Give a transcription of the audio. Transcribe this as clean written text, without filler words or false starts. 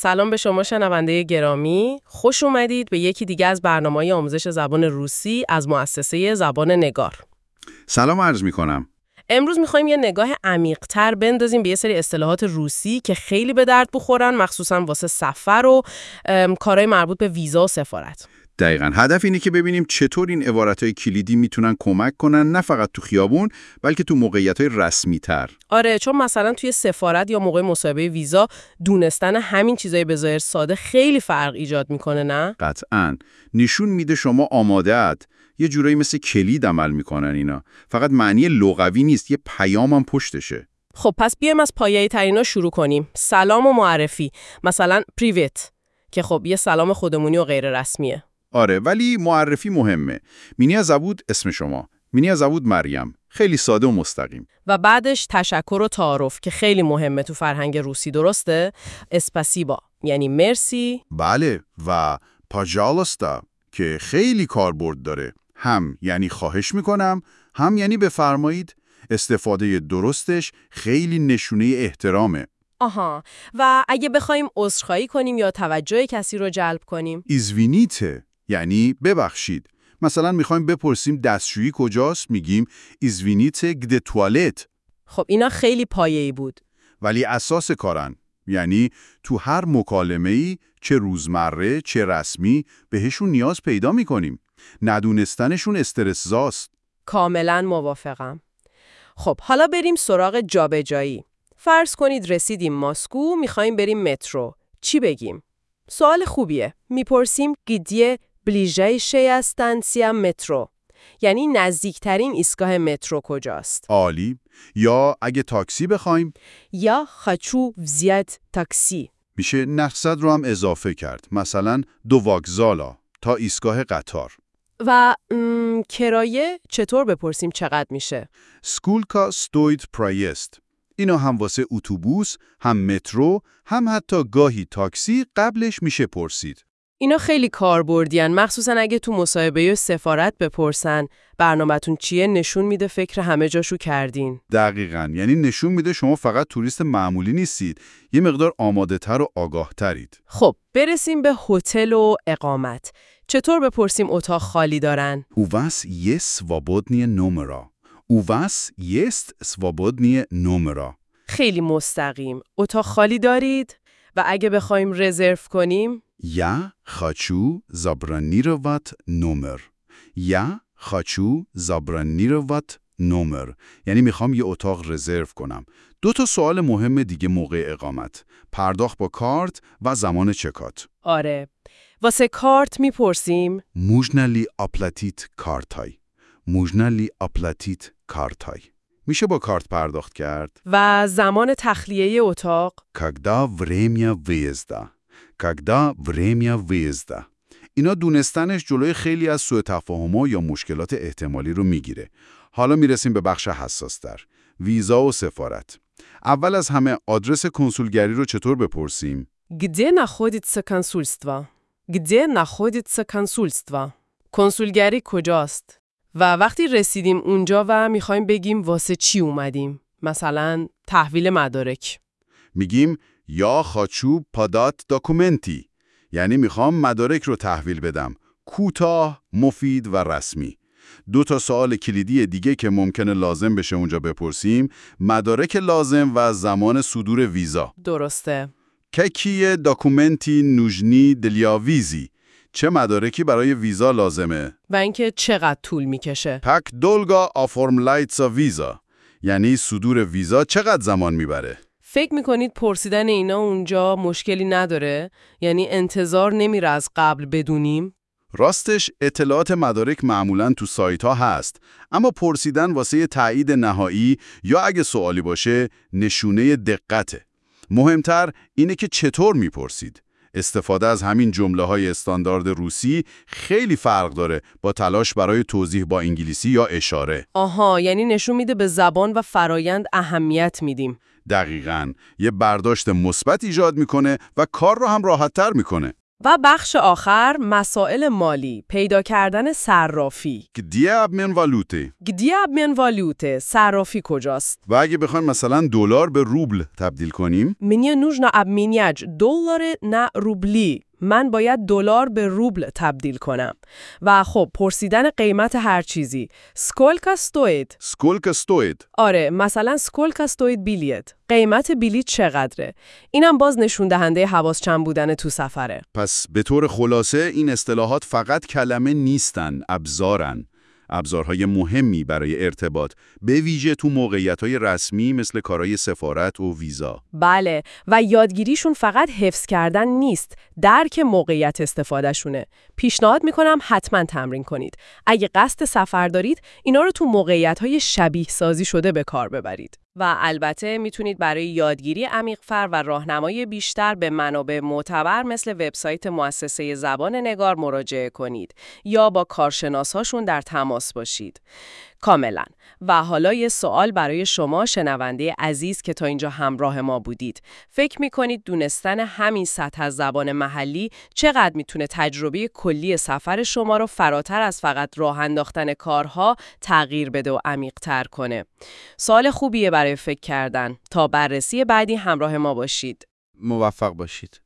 سلام به شما شنونده گرامی. خوش اومدید به یکی دیگه از برنامه‌های آموزش زبان روسی از مؤسسه زبان نگار. سلام عرض می‌کنم. امروز می‌خوایم یه نگاه عمیق‌تر بندازیم به یه سری اصطلاحات روسی که خیلی به درد بخورن، مخصوصاً واسه سفر و کارهای مربوط به ویزا و سفارت. دقیقاً. هدف اینه که ببینیم چطور این عبارت‌های کلیدی میتونن کمک کنن نه فقط تو خیابون، بلکه تو موقعیت‌های رسمی‌تر. آره، چون مثلا توی سفارت یا موقع مصاحبه ویزا دونستن همین چیزای به ظاهر ساده خیلی فرق ایجاد میکنه، نه؟ قطعاً. نشون میده شما آماده‌ات. یه جورایی مثل کلید عمل میکنن اینا. فقط معنی لغوی نیست، یه پیام هم پشتشه. خب پس بیایم از پایه‌ای ترینا شروع کنیم. سلام و معرفی. مثلا پریویت که خب یه سلام خودمونی و غیر رسمیه. آره، ولی معرفی مهمه. مینیا زبود اسم شما. مینیا زبود مریم. خیلی ساده و مستقیم. و بعدش تشکر و تعارف که خیلی مهمه تو فرهنگ روسی، درسته؟ اسپاسیبا یعنی مرسی. بله، و پاجالستا که خیلی کاربرد داره. هم یعنی خواهش میکنم، هم یعنی بفرمایید. استفاده درستش خیلی نشونه احترامه. آها، و اگه بخوایم عذرخواهی کنیم یا توجه کسی رو جلب کنیم؟ ایزوینیته یعنی ببخشید. مثلا میخوایم بپرسیم دستشویی کجاست، میگیم ایزوینیته گده توالت. خب اینا خیلی پایه‌ای بود. ولی اساس کارن. یعنی تو هر مکالمه‌ای چه روزمره چه رسمی بهشون نیاز پیدا میکنیم. ندونستنشون استرس‌زاست. کاملا موافقم. خب حالا بریم سراغ جابجایی. فرض کنید رسیدیم ماسکو، میخوایم بریم مترو. چی بگیم؟ سوال خوبیه. میپرسیم گدیه بلیژایشه استانسیا مترو. یعنی نزدیکترین ایستگاه مترو کجاست؟ عالی. یا اگه تاکسی بخوایم، یا خاچو وزیت تاکسی. میشه نقصد رو هم اضافه کرد. مثلا دو واگزالا تا ایستگاه قطار. و کرایه چطور بپرسیم چقدر میشه؟ سکولکا ستوید پرایست. اینا هم واسه اتوبوس، هم مترو، هم حتی گاهی تاکسی قبلش میشه پرسید. اینا خیلی کاربردیان، مخصوصا اگه تو مصاحبه یا سفارت بپرسن برنامه‌تون چیه، نشون میده فکر همه جاشو کردین. دقیقاً. یعنی نشون میده شما فقط توریست معمولی نیستید، یه مقدار آماده‌تر و آگاه‌ترید. خب برسیم به هتل و اقامت. چطور بپرسیم اتاق خالی دارن؟ У вас есть свободные номера. У вас есть свободные номера. خیلی مستقیم. اتاق خالی دارید؟ و اگه بخوایم رزرو کنیم؟ Я хочу забронировать номер. Я хочу забронировать номер. یعنی میخوام یه اتاق رزرو کنم. 2 تا سوال مهم دیگه موقع اقامت. پرداخت با کارت و زمان چکات. آره. واسه کارت میپرسیم Можно ли оплатить картой? Можно ли оплатить картой? میشه با کارت پرداخت کرد. و زمان تخلیه اتاق؟ Когда время выезда? Когда время выезда? اینا دونستنش جلوی خیلی از سوء تفاهم‌ها یا مشکلات احتمالی رو میگیره. حالا میرسیم به بخش حساس‌تر. ویزا و سفارت. اول از همه آدرس کنسولگری رو چطور بپرسیم؟ Где находится консульство? Где находится консульство? کنسولگری کجاست؟ و وقتی رسیدیم اونجا و میخوایم بگیم واسه چی اومدیم، مثلا تحویل مدارک، میگیم یا хочу подать документы. یعنی میخوام مدارک رو تحویل بدم. کوتاه، مفید و رسمی. 2 تا سوال کلیدی دیگه که ممکنه لازم بشه اونجا بپرسیم، مدارک لازم و زمان صدور ویزا. درسته. Какие документы нужны для визы? چه مدارکی برای ویزا لازمه؟ و اینکه چقدر طول میکشه. Как долго оформляется виза? یعنی صدور ویزا چقدر زمان میبره؟ فکر میکنید پرسیدن اینا اونجا مشکلی نداره؟ یعنی انتظار نمیره از قبل بدونیم؟ راستش اطلاعات مدارک معمولاً تو سایت ها هست، اما پرسیدن واسه تایید نهایی یا اگه سوالی باشه نشونه دقته. مهمتر اینه که چطور میپرسید. استفاده از همین جمله‌های استاندارد روسی خیلی فرق داره با تلاش برای توضیح با انگلیسی یا اشاره. آها، یعنی نشون میده به زبان و فرایند اهمیت میدیم. دقیقاً. یه برداشت مثبت ایجاد میکنه و کار رو هم راحت‌تر میکنه. و بخش آخر مسائل مالی، پیدا کردن صرافی. گدیه ابمن والوته. گدیه ابمن والوته، صرافی کجاست؟ و اگه بخوایم مثلا دلار به روبل تبدیل کنیم، Мне нужно обменять доллары на рубли. من باید دلار به روبل تبدیل کنم. و خب پرسیدن قیمت هر چیزی. Сколько стоит؟ сколько стоит؟ آره، مثلا Сколько стоит билет؟ قیمت بلیط چقدره؟ اینم باز نشون دهنده حواس جمع بودن تو سفره. پس به طور خلاصه این اصطلاحات فقط کلمه نیستن، ابزارن. ابزارهای مهمی برای ارتباط، به ویژه تو موقعیت‌های رسمی مثل کارهای سفارت و ویزا. بله، و یادگیریشون فقط حفظ کردن نیست، درک موقعیت استفادهشونه. پیشنهاد میکنم حتما تمرین کنید. اگه قصد سفر دارید، اینا رو تو موقعیت‌های شبیه سازی شده به کار ببرید. و البته میتونید برای یادگیری عمیق‌تر و راهنمایی بیشتر به منابع معتبر مثل وبسایت مؤسسه زبان نگار مراجعه کنید یا با کارشناساشون در تماس باشید. کاملا. و حالا یه سوال برای شما شنونده عزیز که تا اینجا همراه ما بودید. فکر می‌کنید دونستن همین سطح از زبان محلی چقدر میتونه تجربه کلی سفر شما رو فراتر از فقط راه انداختن کارها تغییر بده و عمیق‌تر کنه؟ سوال خوبیه برای فکر کردن. تا بررسی بعدی همراه ما باشید. موفق باشید.